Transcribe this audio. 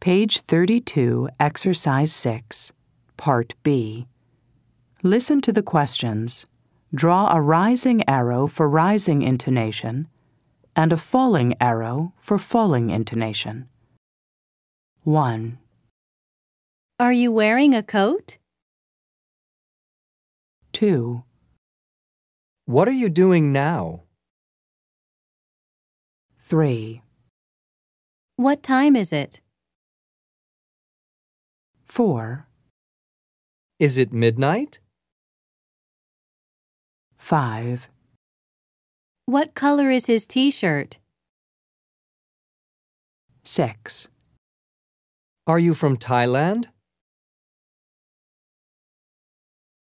Page 32, Exercise 6, Part B. Listen to the questions. Draw a rising arrow for rising intonation and a falling arrow for falling intonation. 1, Are you wearing a coat? 2, What are you doing now? 3, What time is it? 4, Is it midnight? 5, What color is his t-shirt? 6. Are you from Thailand?